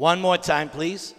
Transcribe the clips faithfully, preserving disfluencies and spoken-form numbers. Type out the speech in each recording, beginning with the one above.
One more time, please.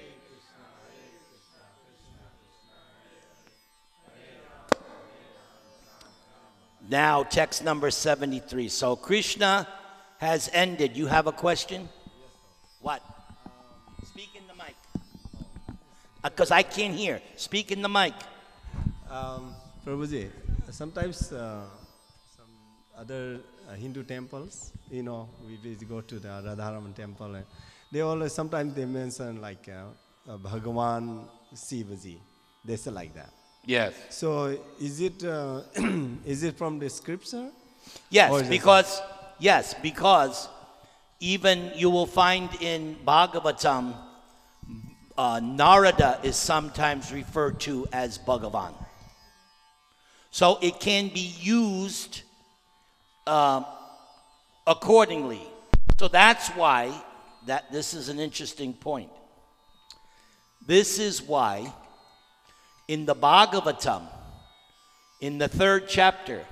Now, text number seventy-three. So Krishna has ended. You have a question? What? Speak in the mic. Because I can't hear. Speak in the mic. Um, Prabhuji, sometimes uh, some other uh, Hindu temples, you know, we visit, go to the Radharaman temple, and they always, sometimes they mention like uh, uh, Bhagavan Shivaji. They say like that. Yes. So is it uh, is it from the scripture? Yes, because yes, because even you will find in Bhagavatam, uh, Narada is sometimes referred to as Bhagavan. So it can be used uh, accordingly. So that's why that this is an interesting point. This is why in the Bhagavatam, in the third chapter,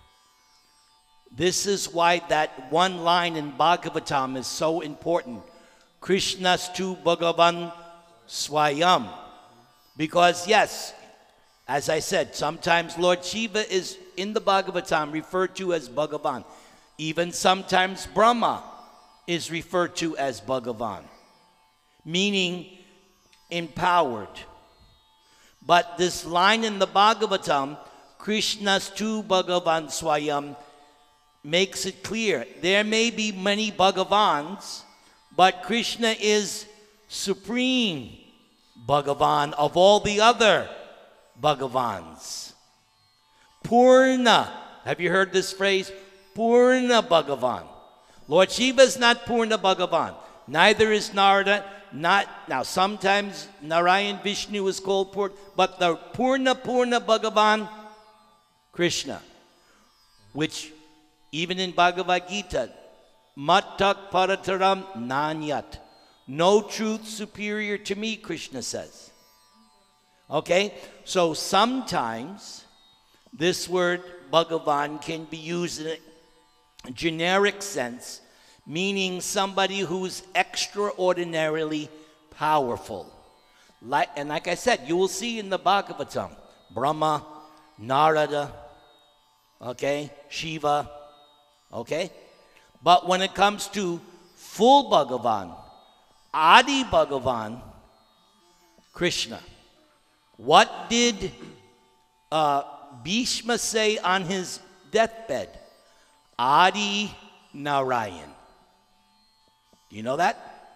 this is why that one line in Bhagavatam is so important. Krishnastu Bhagavan Swayam. Because yes, as I said, sometimes Lord Shiva is in the Bhagavatam referred to as Bhagavan. Even sometimes Brahma is referred to as Bhagavan, meaning empowered. But this line in the Bhagavatam, Krishnastu Bhagavan Swayam, makes it clear. There may be many Bhagavans, but Krishna is supreme Bhagavan of all the other Bhagavans. Purna. Have you heard this phrase? Purna Bhagavan. Lord Shiva is not Purna Bhagavan. Neither is Narada. Not now. Sometimes Narayan Vishnu is called Purna, but the Purna Purna Bhagavan, Krishna, which even in Bhagavad Gita, Mattak Parataram Nanyat, no truth superior to me, Krishna says. Okay, so sometimes this word Bhagavan can be used in a generic sense, meaning somebody who's extraordinarily powerful. Like, and like I said, you will see in the Bhagavatam, Brahma, Narada, okay, Shiva, okay? But when it comes to full Bhagavan, Adi Bhagavan, Krishna, what did uh, Bhishma say on his deathbed? Adi Narayan. Do you know that?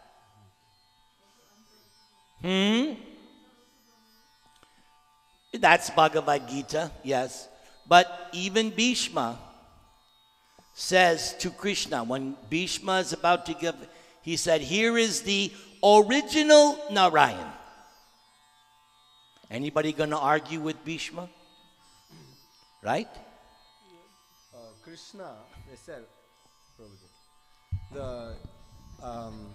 Hmm? That's Bhagavad Gita, yes. But even Bhishma says to Krishna, when Bhishma is about to give, he said, here is the original Narayan. Anybody going to argue with Bhishma? Right? Uh, Krishna, they said, the um,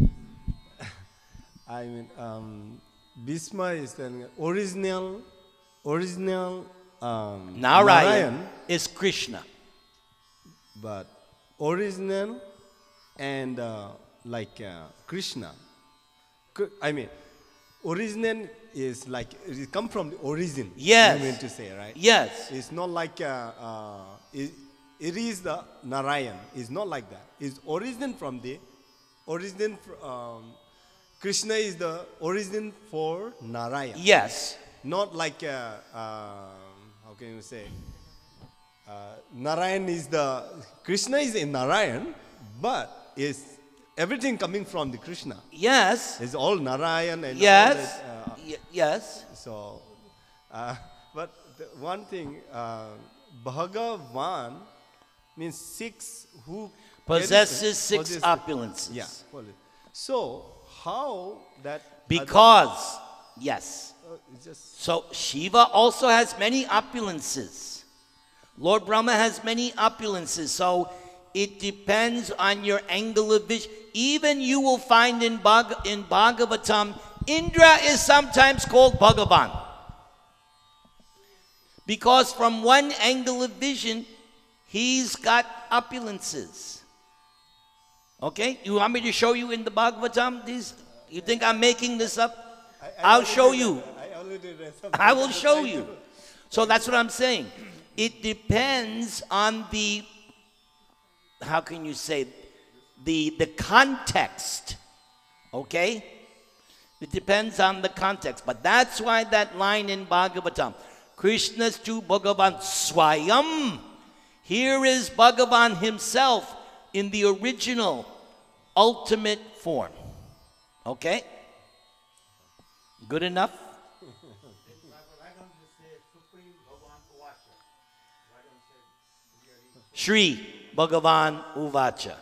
I mean, um, Bhishma is the original, original um, Narayan, Narayan is Krishna. But original and uh, like uh, Krishna, I mean, original is like, it come from the origin. Yes. You mean to say, right? Yes. It's not like, uh, uh, it, it is the Narayan. It's not like that. It's origin from the, origin, um, Krishna is the origin for Narayan. Yes. Not like, uh, uh, how can you say, uh, Narayan is the, Krishna is in Narayan, but is everything coming from the Krishna. Yes. It's all Narayan and yes. all that. Uh, y- yes. So, uh, but the one thing, uh, Bhagavan means six who possesses six possesses, opulences. Yeah. So how that? Because yes. Uh, it's just so Shiva also has many opulences. Lord Brahma has many opulences. So it depends on your angle of vision. Even you will find in, Bhag- in Bhagavatam, Indra is sometimes called Bhagavan. Because from one angle of vision, he's got opulences. Okay? You want me to show you in the Bhagavatam? These, you think I'm making this up? I, I I'll already show read- you. I already read some. I will show you. So that's what I'm saying. It depends on the, how can you say, the, the context. Okay? It depends on the context. But that's why that line in Bhagavatam, Krishna's to Bhagavan Swayam. Here is Bhagavan himself in the original, ultimate form. Okay? Good enough? Shri Bhagavan Uvacha.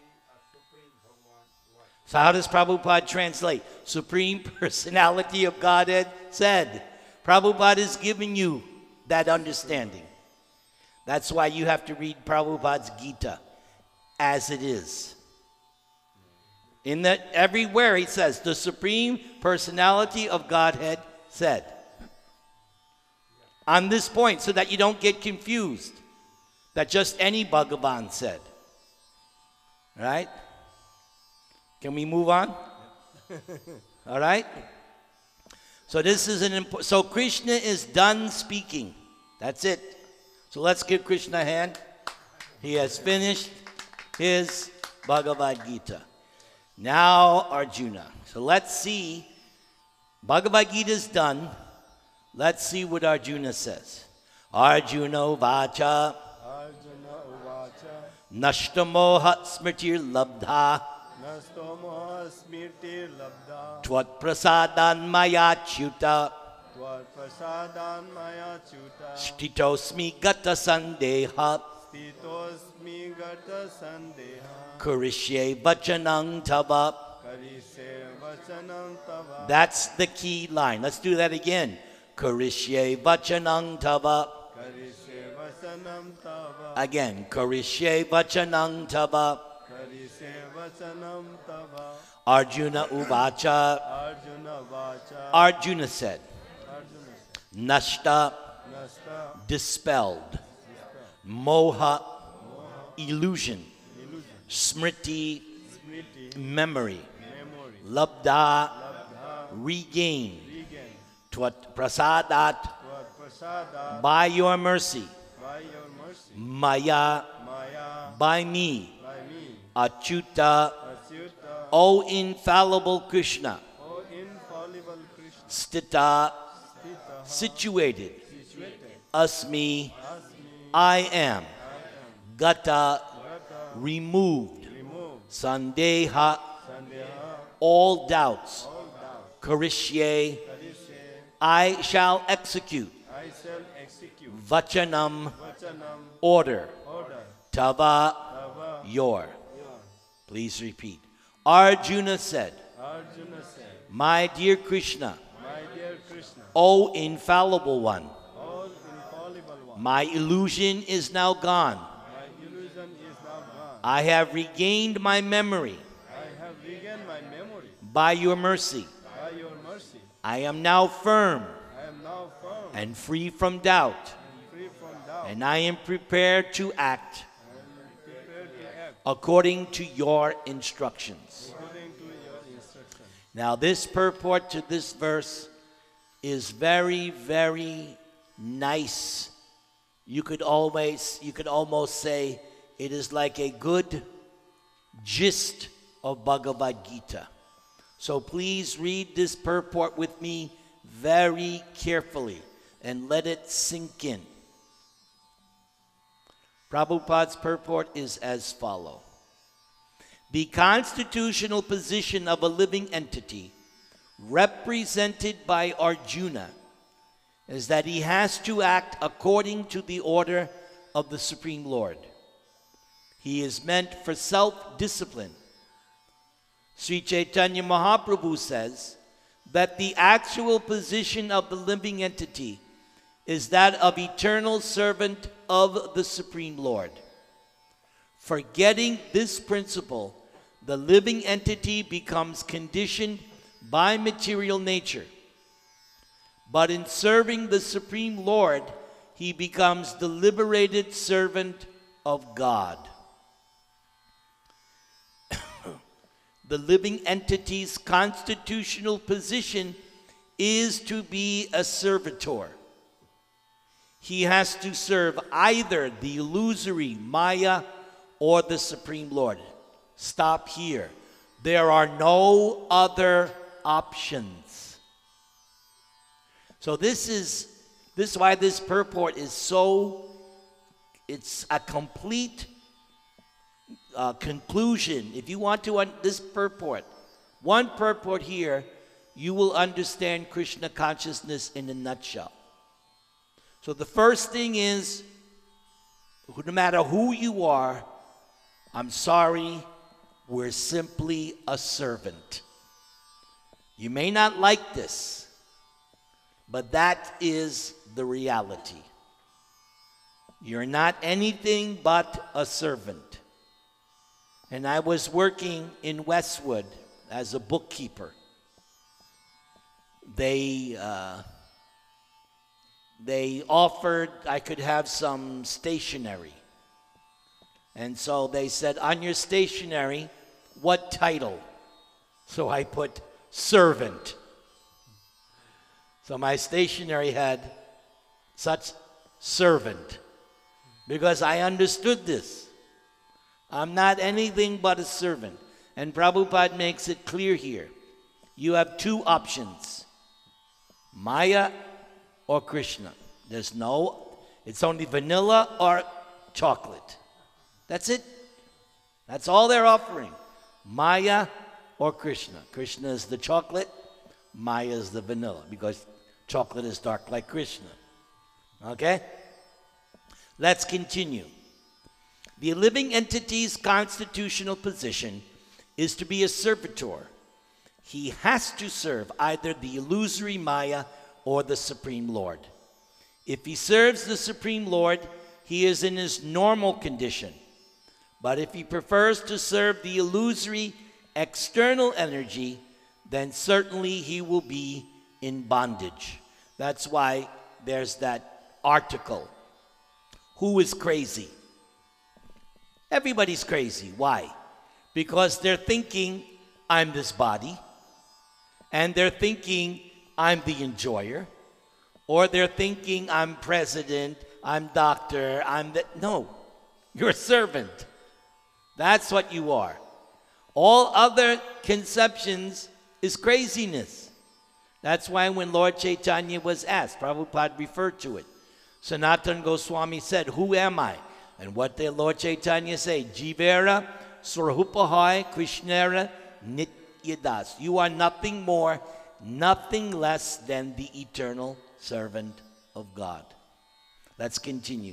So how does Prabhupada translate? Supreme Personality of Godhead said. Prabhupada is giving you that understanding. That's why you have to read Prabhupada's Gita as it is. In that everywhere he says, the Supreme Personality of Godhead said. On this point, so that you don't get confused, that just any Bhagavan said. Right? Can we move on? All right? So this is an important, so Krishna is done speaking. That's it. So let's give Krishna a hand. He has finished his Bhagavad Gita. Now Arjuna. So let's see. Bhagavad Gita is done. Let's see what Arjuna says. Arjuna Vacha. Arjuna Uvacha. Nashtamoha smritir labdha. Nastomoha smriti labdha. Tvat prasadan maya chuta. Tvat prasadan maya chuta. Shtitosmi gata sandeha. Stitosmi gata sandeha. Kurishye vachanang tava. Karise vachanam tava. That's the key line. Let's do that again. Kurishye vachanang tava. Karise vachanam tava. Again. Kurishye vachanang tava. Karise vachanam tava. Arjuna uvacha. Arjuna vacha. Arjuna said. Arjuna Nashta, nasta dispelled. Moha, illusion. illusion. Smriti, Smriti memory. memory. Labdha, Labdha regain. regain. Tvat prasadat, Tvat prasada by your mercy. by your mercy. Maya, Maya by me. by me. Achyuta, Asyuta. O infallible Krishna. O infallible Krishna. Stita, Stita situated. situated. Asmi, Asmi I am. I am. Gata, Gata removed. removed. Sandeha, Sandeha all doubts. all doubt. Karishye, Karishe I shall execute. I shall execute. Vachanam, Vachanam order. order. Tava, Tava your. your. Please repeat. Arjuna said, Arjuna said, my dear Krishna, my dear Krishna, O infallible one, all infallible one, my illusion is now gone. my illusion is now gone. I have regained my memory I have regained my memory by your mercy. by your mercy. I am now firm I am now firm and free from doubt, and free from doubt. and I am prepared to act I am prepared to act according to your instructions. according to your instruction. Now, this purport to this verse is very, very nice. You could always, you could almost say it is like a good gist of Bhagavad Gita. So please read this purport with me very carefully and let it sink in. Prabhupada's purport is as follows. The constitutional position of a living entity, represented by Arjuna, is that he has to act according to the order of the Supreme Lord. He is meant for self-discipline. Sri Chaitanya Mahaprabhu says that the actual position of the living entity is that of eternal servant of the Supreme Lord. Forgetting this principle, the living entity becomes conditioned by material nature. But in serving the Supreme Lord, he becomes the liberated servant of God. the living entity's constitutional position is to be a servitor. He has to serve either the illusory Maya or the Supreme Lord. Stop here. There are no other options. So this is this is why this purport is so, it's a complete uh, conclusion. If you want to, un this purport, one purport here, you will understand Krishna consciousness in a nutshell. So the first thing is, no matter who you are, I'm sorry, we're simply a servant. You may not like this, but that is the reality. You're not anything but a servant. And I was working in Westwood as a bookkeeper. They, uh, they offered I could have some stationery. And so they said, on your stationery, what title? So I put servant. So my stationery had such servant, because I understood this. I'm not anything but a servant. And Prabhupada makes it clear here. You have two options, Maya or Krishna. There's no, it's only vanilla or chocolate. That's it. That's all they're offering. Maya or Krishna. Krishna is the chocolate, Maya is the vanilla, because chocolate is dark like Krishna. Okay? Let's continue. The living entity's constitutional position is to be a servitor. He has to serve either the illusory Maya or the Supreme Lord. If he serves the Supreme Lord, he is in his normal condition. But if he prefers to serve the illusory external energy, then certainly he will be in bondage. That's why there's that article. Who is crazy? Everybody's crazy. Why? Because they're thinking, I'm this body, and they're thinking, I'm the enjoyer, or they're thinking, I'm president, I'm doctor, I'm the... No, you're a servant. That's what you are. All other conceptions is craziness. That's why when Lord Chaitanya was asked, Prabhupada referred to it. Sanatana Goswami said, who am I? And what did Lord Chaitanya say? Jivera Surahupahai Krishnera Nityadas. You are nothing more, nothing less than the eternal servant of God. Let's continue.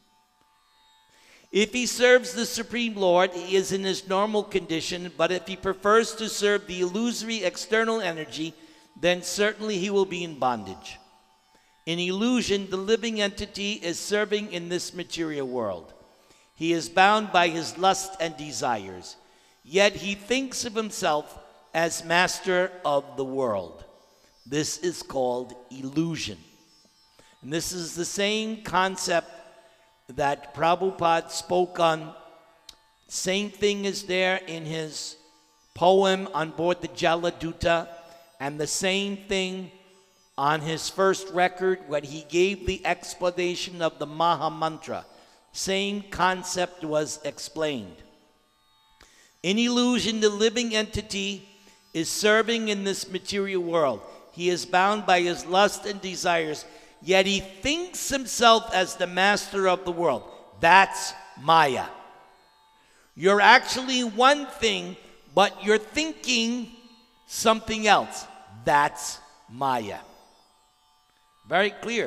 If he serves the Supreme Lord, he is in his normal condition, but if he prefers to serve the illusory external energy, then certainly he will be in bondage. In illusion, the living entity is serving in this material world. He is bound by his lust and desires, yet he thinks of himself as master of the world. This is called illusion. And this is the same concept that Prabhupada spoke on. Same thing is there in his poem on board the Jaladuta, and the same thing on his first record when he gave the explanation of the Maha Mantra. Same concept was explained. In illusion, the living entity is serving in this material world. He is bound by his lust and desires, yet he thinks himself as the master of the world. That's Maya. You're actually one thing, but you're thinking something else. That's Maya. Very clear.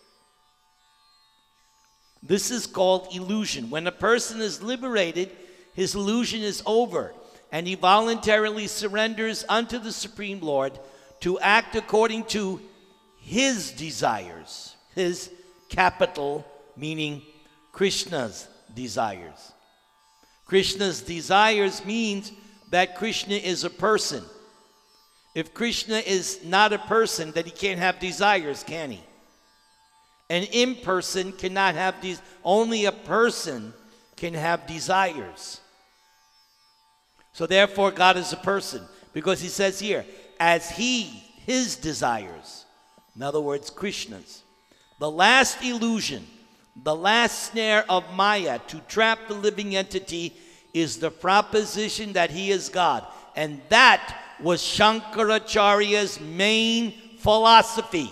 This is called illusion. When a person is liberated, his illusion is over, and he voluntarily surrenders unto the Supreme Lord to act according to his desires. His capital, meaning Krishna's desires. Krishna's desires means that Krishna is a person. If Krishna is not a person, then he can't have desires, can he? An imperson cannot have these. Only a person can have desires. So therefore, God is a person. Because he says here, as he, his desires. In other words, Krishna's. The last illusion, the last snare of Maya to trap the living entity is the proposition that he is God. And that was Shankaracharya's main philosophy.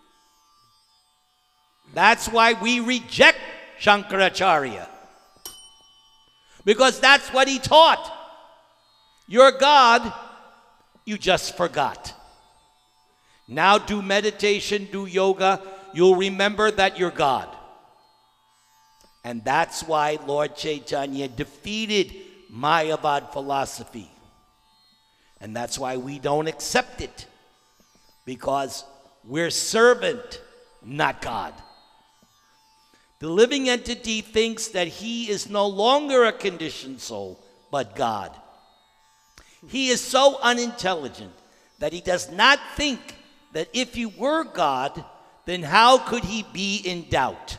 That's why we reject Shankaracharya. Because that's what he taught. You're God, you just forgot. Now do meditation, do yoga, you'll remember that you're God. And that's why Lord Chaitanya defeated Mayavad philosophy. And that's why we don't accept it. Because we're servant, not God. The living entity thinks that he is no longer a conditioned soul, but God. He is so unintelligent that he does not think that if he were God, then how could he be in doubt?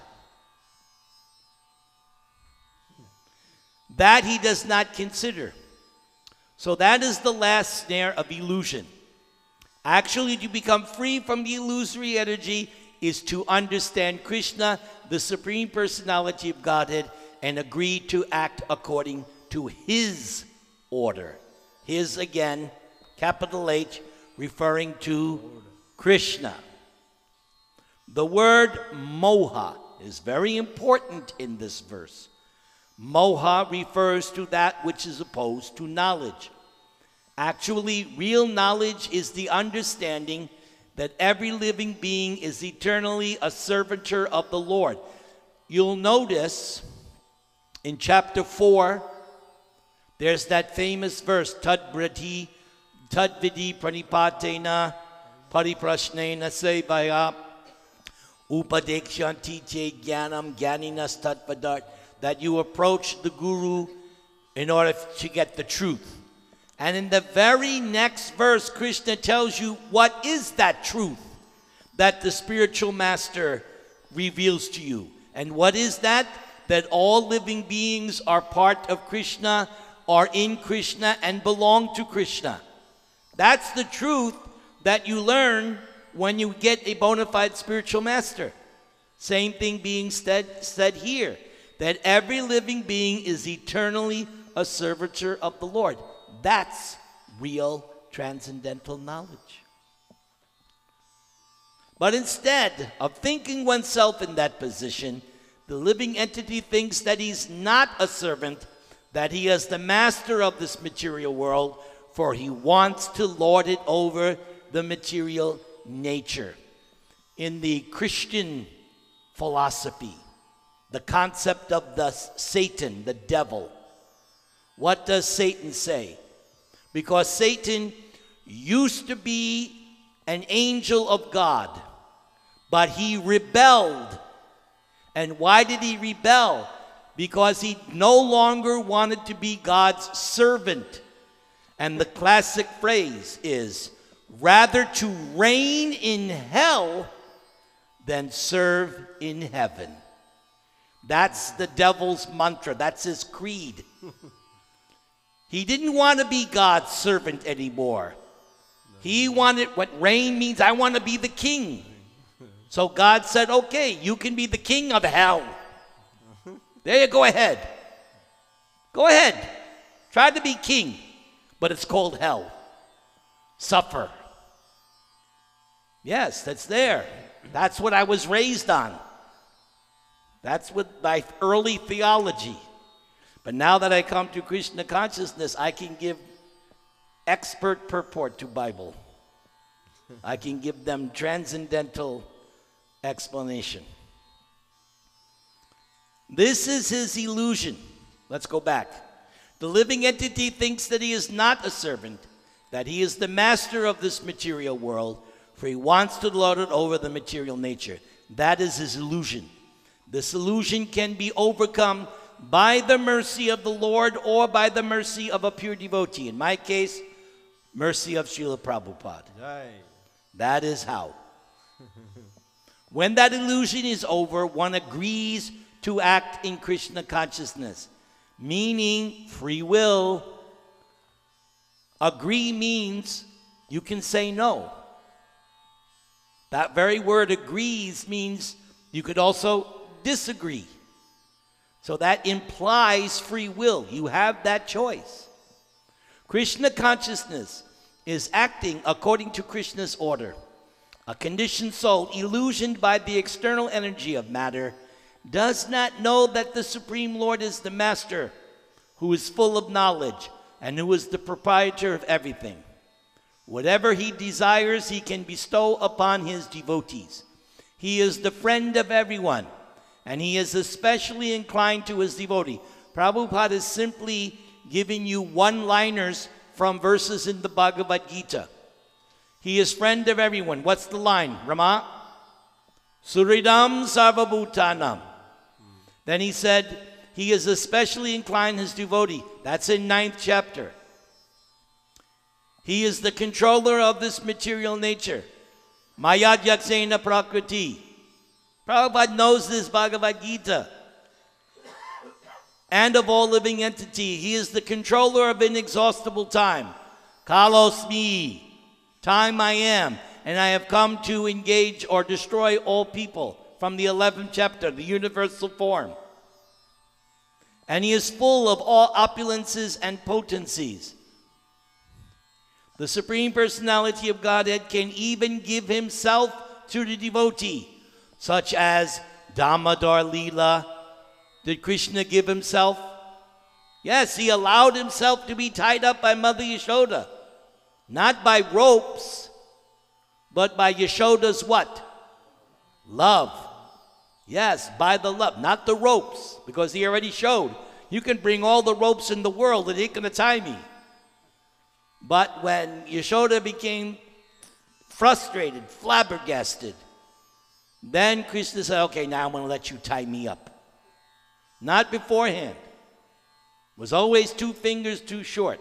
That he does not consider. So that is the last snare of illusion. Actually, to become free from the illusory energy is to understand Krishna, the Supreme Personality of Godhead, and agree to act according to his order. His, again, capital H, referring to Krishna. The word moha is very important in this verse. Moha refers to that which is opposed to knowledge. Actually, real knowledge is the understanding that every living being is eternally a servitor of the Lord. You'll notice in chapter four, there's that famous verse, Tad Brati, Tad Vidi Pranipatena, Pariprashnena Sevaya, Upadekshanti Che Jnanam Jnaninas Tatvadart, that you approach the Guru in order to get the truth. And in the very next verse, Krishna tells you what is that truth that the spiritual master reveals to you. And what is that? That all living beings are part of Krishna, are in Krishna, and belong to Krishna. That's the truth that you learn when you get a bona fide spiritual master. Same thing being said, said here, that every living being is eternally a servitor of the Lord. That's real transcendental knowledge. But instead of thinking oneself in that position, the living entity thinks that he's not a servant, that he is the master of this material world, for he wants to lord it over the material nature. In the Christian philosophy, the concept of the Satan, the devil, what does Satan say? Because Satan used to be an angel of God, but he rebelled. And why did he rebel? Because he no longer wanted to be God's servant. And the classic phrase is, rather to reign in hell than serve in heaven. That's the devil's mantra. That's his creed. He didn't want to be God's servant anymore. He wanted, what reign means, I want to be the king. So God said, okay, you can be the king of hell. There you go ahead. Go ahead. Try to be king. But it's called hell. Suffer. Yes, that's there. That's what I was raised on. That's what my early theology. But now that I come to Krishna consciousness, I can give expert purport to Bible. I can give them transcendental explanation. This is his illusion. Let's go back. The living entity thinks that he is not a servant, that he is the master of this material world, for he wants to lord it over the material nature. That is his illusion. This illusion can be overcome by the mercy of the Lord or by the mercy of a pure devotee. In my case, mercy of Srila Prabhupada. Right. That is how. When that illusion is over, one agrees to act in Krishna consciousness, meaning free will, Agree means you can say no. That very word agrees means you could also disagree. So that implies free will. You have that choice. Krishna consciousness is acting according to Krishna's order. A conditioned soul, illusioned by the external energy of matter, does not know that the Supreme Lord is the Master, who is full of knowledge and who is the proprietor of everything. Whatever he desires, he can bestow upon his devotees. He is the friend of everyone, and he is especially inclined to his devotee. Prabhupada is simply giving you one-liners from verses in the Bhagavad Gita. He is friend of everyone. What's the line, Rama? Suridam sarvabhutanam. Then he said, he is especially inclined his devotee. That's in ninth chapter. He is the controller of this material nature. Mayadyaksena prakriti. Prabhupada knows this Bhagavad Gita. And of all living entity, he is the controller of inexhaustible time. Kalosmi. Time I am, and I have come to engage or destroy all people, from the eleventh chapter, the universal form. And he is full of all opulences and potencies. The Supreme Personality of Godhead can even give himself to the devotee, such as Damodar Leela. Did Krishna give himself? Yes, he allowed himself to be tied up by Mother Yashoda. Not by ropes, but by Yashoda's what? Love. Yes, by the love, not the ropes, because he already showed. You can bring all the ropes in the world, it ain't going to tie me. But when Yashoda became frustrated, flabbergasted, then Krishna said, okay, now I'm going to let you tie me up. Not beforehand. It was always two fingers too short.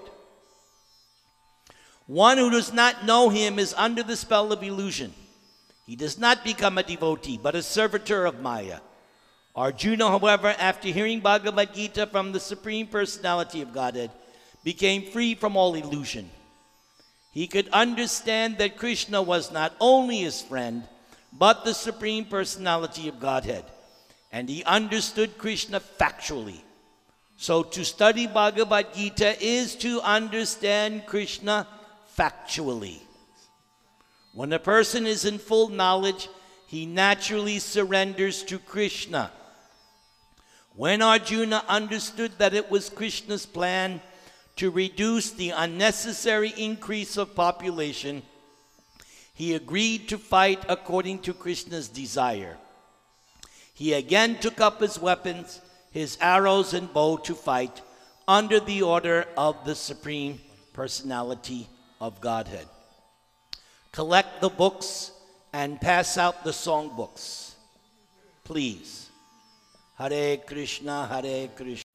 One who does not know him is under the spell of illusion. He does not become a devotee, but a servitor of Maya. Arjuna, however, after hearing Bhagavad Gita from the Supreme Personality of Godhead, became free from all illusion. He could understand that Krishna was not only his friend, but the Supreme Personality of Godhead. And he understood Krishna factually. So to study Bhagavad Gita is to understand Krishna factually. When a person is in full knowledge, he naturally surrenders to Krishna. When Arjuna understood that it was Krishna's plan to reduce the unnecessary increase of population, he agreed to fight according to Krishna's desire. He again took up his weapons, his arrows and bow to fight under the order of the Supreme Personality of Godhead. Collect the books and pass out the song books, please. Hare Krishna, Hare Krishna.